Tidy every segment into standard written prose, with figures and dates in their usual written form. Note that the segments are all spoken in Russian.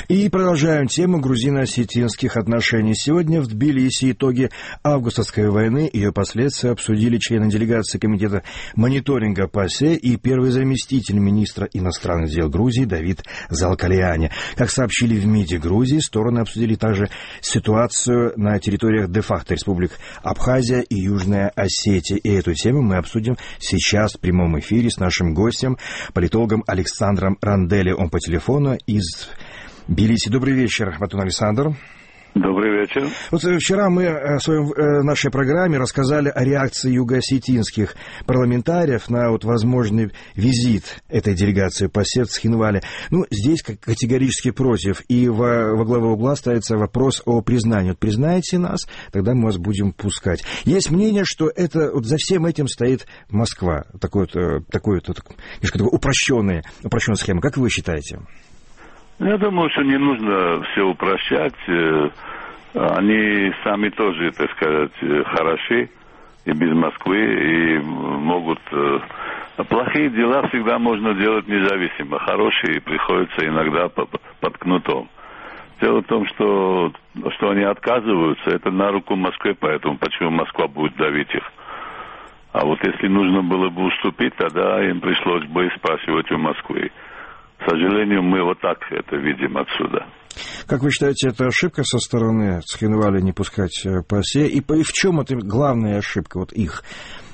И продолжаем тему грузино-осетинских отношений. Сегодня в Тбилиси итоги августовской войны и ее последствия обсудили члены делегации Комитета мониторинга ПАСЕ и первый заместитель министра иностранных дел Грузии Давид Залкалиани. Как сообщили в МИДе Грузии, стороны обсудили также ситуацию на территориях де-факто республик Абхазия и Южная Осетия. И эту тему мы обсудим сейчас в прямом эфире с нашим гостем, политологом Александром Рандели. Он по телефону из Тбилиси. Добрый вечер, Батун Александр. Добрый вечер. Вот вчера мы в нашей программе рассказали о реакции юго-осетинских парламентариев на возможный визит этой делегации ПАСЕ в Цхинвале. Здесь категорически против. И во главу угла ставится вопрос о признании. Признаете нас, тогда мы вас будем пускать. Есть мнение, что это за всем этим стоит Москва. Такой упрощенная схема. Как вы считаете? Я думаю, что не нужно все упрощать. Они сами тоже, так сказать, хороши и без Москвы, и могут... Плохие дела всегда можно делать независимо. Хорошие приходится иногда под кнутом. Дело в том, что они отказываются, это на руку Москве, поэтому почему Москва будет давить их. А вот если нужно было бы уступить, тогда им пришлось бы спрашивать у Москвы. К сожалению, мы вот так это видим отсюда. Как вы считаете, это ошибка со стороны Цхинваля не пускать ПАСЕ? И в чем это главная ошибка их?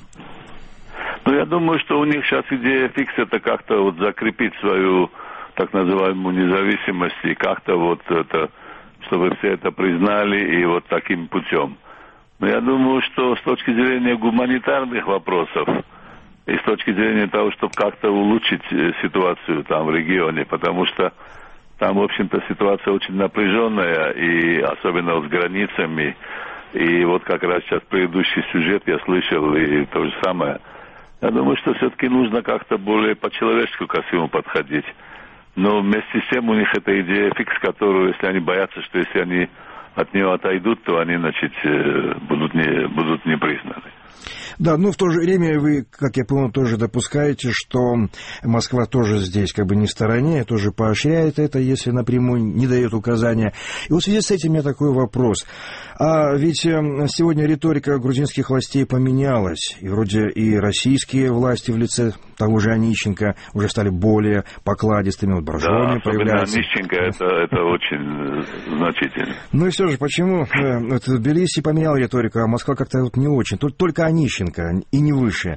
Я думаю, что у них сейчас идея фикс это как-то закрепить свою так называемую независимость и как-то это, чтобы все это признали и таким путем. Но я думаю, что с точки зрения гуманитарных вопросов и с точки зрения того, чтобы как-то улучшить ситуацию там в регионе, потому что там, в общем-то, ситуация очень напряженная, и особенно с границами. И как раз сейчас предыдущий сюжет я слышал, и то же самое. Я думаю, что все-таки нужно как-то более по-человечески ко всему подходить. Но вместе с тем у них эта идея фикс, которую, если они боятся, что если они от нее отойдут, то они, будут не признаны. Да, в то же время вы, как я понял, тоже допускаете, что Москва тоже здесь не в стороне, тоже поощряет это, если напрямую не дает указания. И в связи с этим у меня такой вопрос. А ведь сегодня риторика грузинских властей поменялась, и вроде и российские власти в лице того же Онищенко уже стали более покладистыми, Боржоми появляются. Да, Онищенко это очень значительно. И все же, почему Тбилиси поменял риторику, а Москва как-то не очень? Только Онищенко и не выше.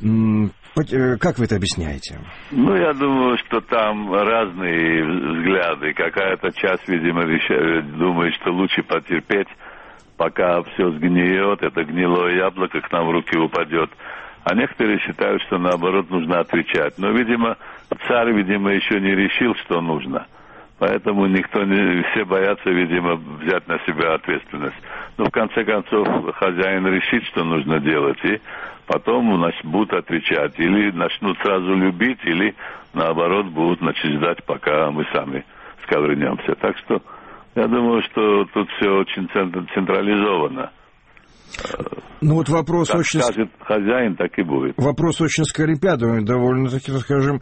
Как вы это объясняете? Я думаю, что там разные взгляды. Какая-то часть, видимо, думает, что лучше потерпеть, пока все сгниет, это гнилое яблоко к нам в руки упадет. А некоторые считают, что наоборот нужно отвечать. Но, видимо, царь, еще не решил, что нужно. Поэтому все боятся, видимо, взять на себя ответственность. Но в конце концов хозяин решит, что нужно делать, и потом, будут отвечать. Или начнут сразу любить, или наоборот будут ждать, пока мы сами сковырнемся. Так что я думаю, что тут все очень централизовано. Вопрос как очень... скажет хозяин, так и будет. Вопрос очень скоропядный, довольно-таки, скажем,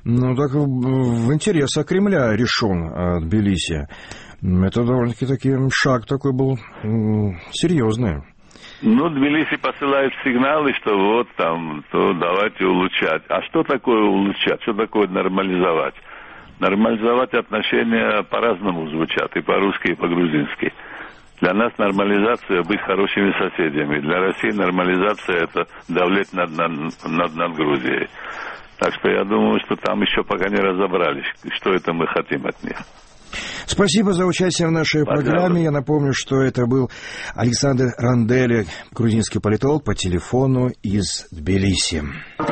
в интересах Кремля решен Тбилиси. Это довольно-таки шаг такой был серьезный. Тбилиси посылает сигналы, что то давайте улучшать. А что такое улучшать? Что такое нормализовать? Нормализовать отношения по-разному звучат, и по-русски, и по-грузински. Для нас нормализация — быть хорошими соседями. Для России нормализация — это давлеть над Грузией. Так что я думаю, что там еще пока не разобрались, что это мы хотим от них. Спасибо за участие в нашей программе. Я напомню, что это был Александр Рандели, грузинский политолог, по телефону из Тбилиси.